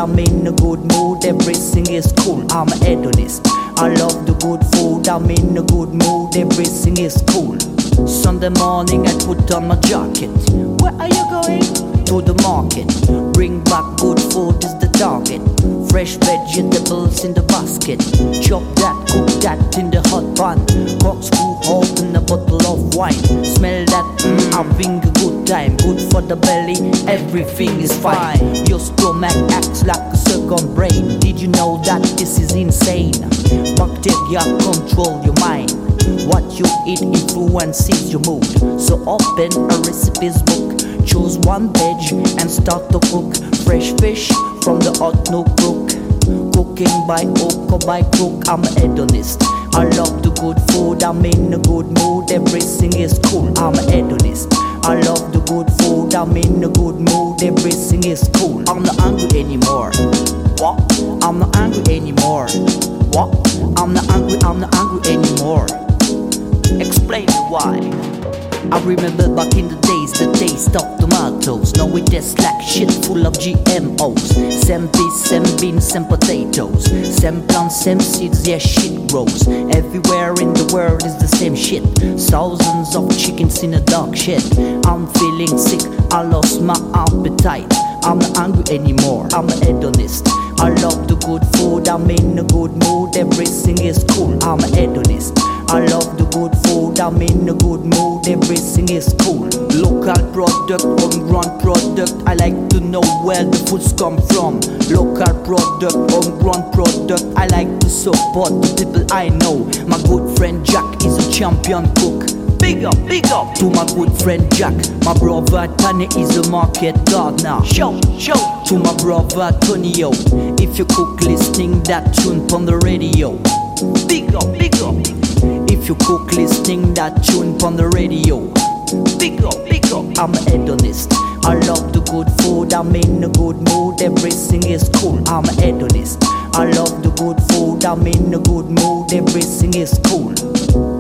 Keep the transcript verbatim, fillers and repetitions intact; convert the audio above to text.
I'm in a good mood, everything is cool. I'm an hedonist. I love the good food, I'm in a good mood, everything is cool. Sunday morning I put on my jacket. Where are you going? To the market. Bring back good food is the target. Fresh vegetables in the basket. Chop that, cook that in the hot pan. Corkscrew open a bottle of wine. Smell that, mm, having a good time. Good for the belly, everything is fine. Your stomach acts like a second brain. Did you know that this is insane? Bacteria control your mind. What you eat influences your mood. So open a recipes book. Choose one veg and start to cook. Fresh fish from the hot notebook. Cooking by hook or by crook, I'm a hedonist. I love the good food, I'm in a good mood, everything is cool. I'm a hedonist. I love the good food, I'm in a good mood, everything is cool. I'm not hungry anymore. What? I'm not hungry anymore. What? I'm not hungry, I'm not hungry anymore. Explain me why. I remember back in the days, the taste of tomatoes. Now it tastes like shit full of G M Os. Same peas, same beans, same potatoes. Same plants, same seeds, yeah shit grows. Everywhere in the world is the same shit. Thousands of chickens in a dark shed. I'm feeling sick, I lost my appetite. I'm not hungry anymore, I'm a hedonist. I love the good food, I'm in a good mood, everything is cool. I'm a hedonist. I love the good food, I'm in a good mood, everything is cool. Local product, homegrown product, I like to know where the foods come from. Local product, homegrown product, I like to support the people I know. My good friend Jack is a champion cook. Big up, big up to my good friend Jack. My brother Tony is a market gardener. Show, show to my brother Tonio. If you cook listening that tune on the radio. Big up, big up. If you cook listening that tune on the radio. Big up, big up. I'm a hedonist. I love the good food, I'm in a good mood, everything is cool. I'm a hedonist. I love the good food, I'm in a good mood, everything is cool.